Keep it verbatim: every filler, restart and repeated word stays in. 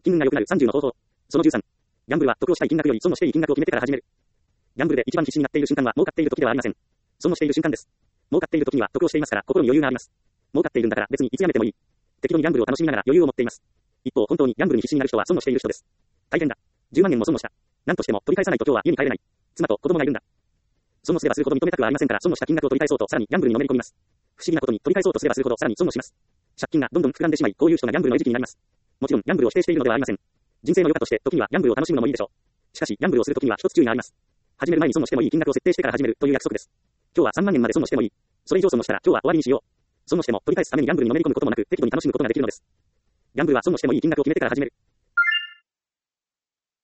金運が良くなるさんじゅうの方法。そのじゅうさん。ギャンブルは得をしたい金額より損をしていい金額を決めてから始める。ギャンブルで一番必死になっている瞬間は儲かっている時ではありません。損をしている瞬間です。儲かっている時には得をしていますから心に余裕があります。儲かっているんだから別にいつやめてもいい。適度にギャンブルを楽しみながら余裕を持っています。一方、本当にギャンブルに必死になる人は損をしている人です。大変だ。じゅうまんえんも損をした。なんとしても取り返さないと今日は家に帰れない。妻と子供がいるんだ。損をすればするほど認めたくはありませんから損をした金額を取り返そうとさらにギャンブルにのめり込みます。不思議なことに取り返そうとすればするほどさらに損をします。借金がどんどん膨らんでしまい、こういう人がギャンブルの餌食になります。もちろんギャンブルを否定しているのではありません。人生の余暇として時にはギャンブルを楽しむのもいいでしょう。しかしギャンブルをする時には一つ注意があります。始める前に損をしてもいい金額を設定してから始めるという約束です。今日はさんまんえんまで損をしてもいい。それ以上損をしたら今日は終わりにしよう。損をしても取り返すためにギャンブルにのめり込むこともなく適度に楽しむことができるのです。ギャンブルは損をしてもいい金額を決めてから始める。